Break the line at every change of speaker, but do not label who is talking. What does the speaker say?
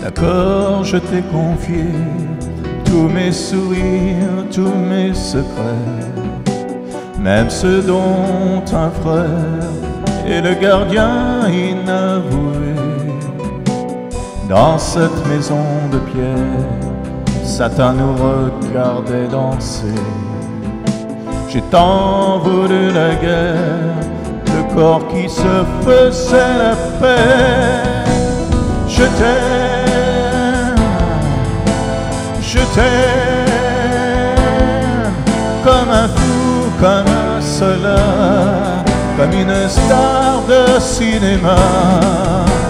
D'accord, je t'ai confié tous mes sourires, tous mes secrets, même ceux dont un frère est le gardien inavoué. Dans cette maison de pierre, Satan nous regardait danser. J'ai tant voulu la guerre, le corps qui se faisait la paix. Je t'aime, je t'aime, comme un fou, comme un soldat, comme une star de cinéma.